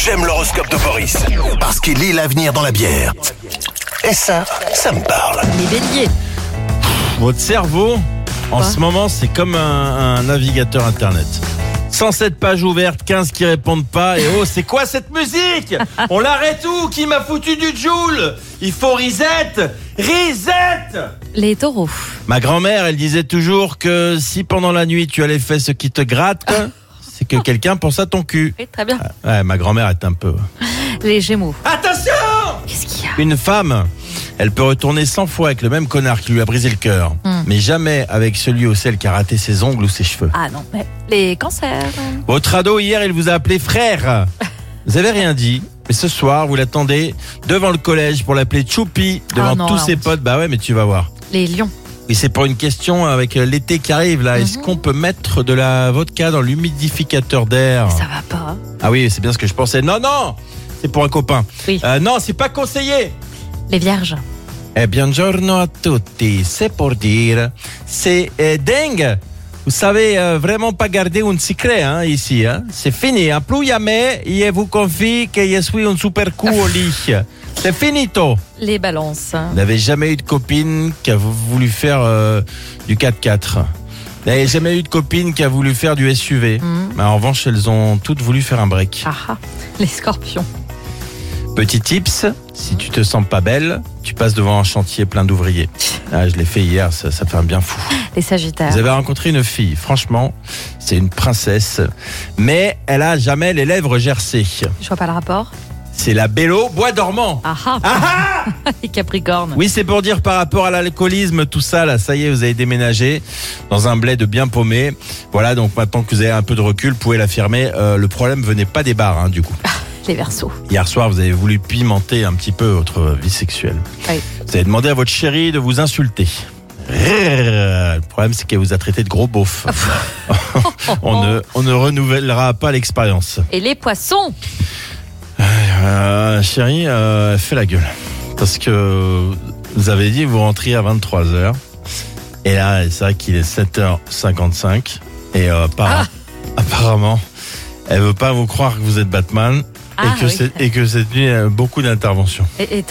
J'aime l'horoscope de Boris. Parce qu'il lit l'avenir dans la bière. Et ça me parle. Les béliers. Votre cerveau, en ce moment, c'est comme un navigateur internet. 107 pages ouvertes, 15 qui répondent pas. Et oh, c'est quoi cette musique? On l'arrête où? Qui m'a foutu du Joule? Il faut reset. Les taureaux. Ma grand-mère, elle disait toujours que si pendant la nuit tu as les fesses qui te grattent, c'est que quelqu'un pense à ton cul. Oui, très bien. Ouais, ma grand-mère est un peu... Les gémeaux. Attention! Qu'est-ce qu'il y a? Une femme, elle peut retourner 100 fois avec le même connard qui lui a brisé le cœur, mais jamais avec celui ou celle qui a raté ses ongles ou ses cheveux. Ah non, mais les cancers. Votre ado, hier, il vous a appelé frère. Vous avez rien dit, mais ce soir, vous l'attendez devant le collège pour l'appeler Choupi, devant tous ses potes. Bah ouais, mais tu vas voir. Les lions. Oui, c'est pour une question avec l'été qui arrive, là. Est-ce qu'on peut mettre de la vodka dans l'humidificateur d'air? Ça va pas. Ah oui, c'est bien ce que je pensais. Non, c'est pour un copain. Oui. Non, c'est pas conseillé. Les vierges. Buongiorno a tutti, c'est pour dire, c'est dingue. Vous savez vraiment pas garder un secret ici. C'est fini. Plus jamais, je vous confie que je suis un super coup au lit. C'est finito. Les balances. Vous n'avez jamais eu de copine qui a voulu faire du 4x4. Vous n'avez jamais eu de copine qui a voulu faire du SUV. Mais en revanche, elles ont toutes voulu faire un break. Les scorpions. Petit tips, si tu te sens pas belle, tu passes devant un chantier plein d'ouvriers. Je l'ai fait hier, ça fait un bien fou. Les sagittaires. Vous avez rencontré une fille, franchement, c'est une princesse, mais elle a jamais les lèvres gercées. Je vois pas le rapport. C'est la Bello bois dormant. Les capricornes. Oui, c'est pour dire par rapport à l'alcoolisme, tout ça, là, ça y est, vous avez déménagé dans un bled bien paumé. Voilà, donc maintenant que vous avez un peu de recul, vous pouvez l'affirmer, le problème venait pas des bars, du coup. Les verseaux. Hier soir, vous avez voulu pimenter un petit peu votre vie sexuelle. Oui. Vous avez demandé à votre chérie de vous insulter. Le problème, c'est qu'elle vous a traité de gros beauf. On ne renouvellera pas l'expérience. Et les poissons. Chérie, fais la gueule. Parce que vous avez dit que vous rentriez à 23h. Et là, c'est vrai qu'il est 7h55. Et apparemment, elle veut pas vous croire que vous êtes Batman. Et que cette nuit, il y a beaucoup d'interventions. Et